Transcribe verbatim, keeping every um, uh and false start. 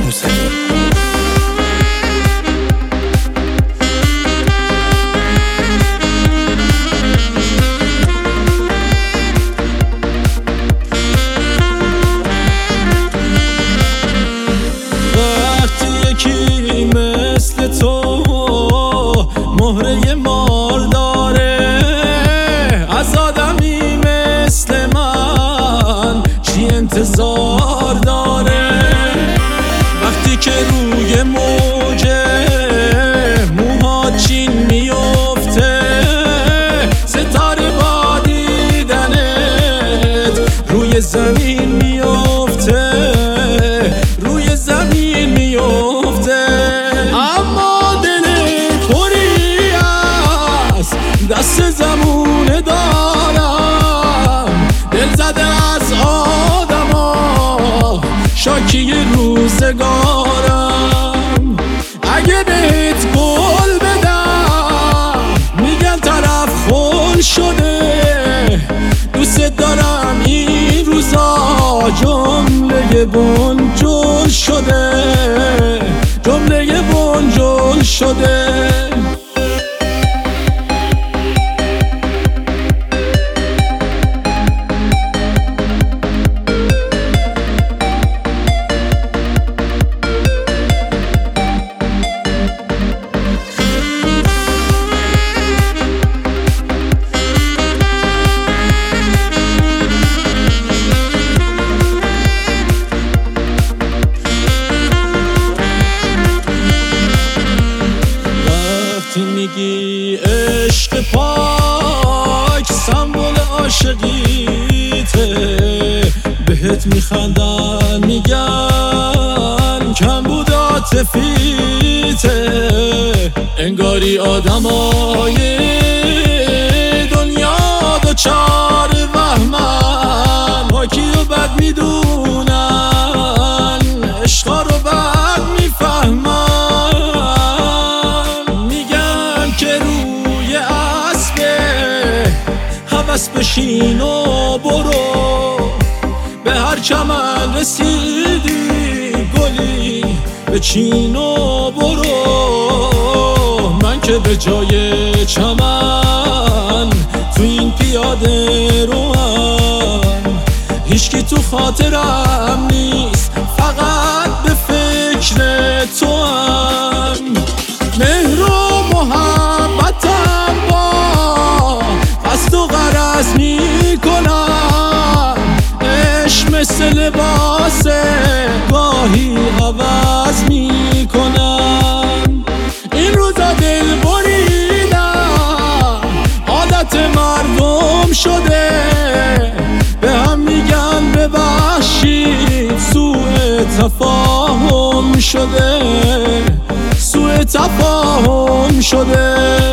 موسوی. وقتی یکی مثل تو مهره مار داره، از آدمی مثل من چی انتظار داره؟ وقتی که روی موجه موها چین میفته، ستاره با دیدنت روی زمین میفته، روی زمین میفته. اما دل پری است دست زمونه دارم، دل زده از آدما شاکی روزگارم. اگه بهت گل بدم میگن طرف خل شده، دوست دارم این روزا جمله بنجل شده، جمله بنجل شده. وقتی میگی عشق پاک سمبل عاشقیته، بهت میخندن میگن کم بود عاطفیته. انگاری آدمای دنیا دوچار وهمن، پاکی رو بد میدونن، عشقا رو بد میفهمن. هوس بشین و برو، به هر چمن رسیدی گلی به چین و برو. من که به جای چمن تو این پیاده روم، هیچکی تو خاطرم نیست، فقط به فکر تو هم. مهر و محبتم با قصد و غرض میکنم، عشق مثل لباسه گاهی عوض میکنم. این روزا دل بریدم عادت مردم شده، به هم میگن ببخشید سوء تفاهم شده، سوء تفاهم شده.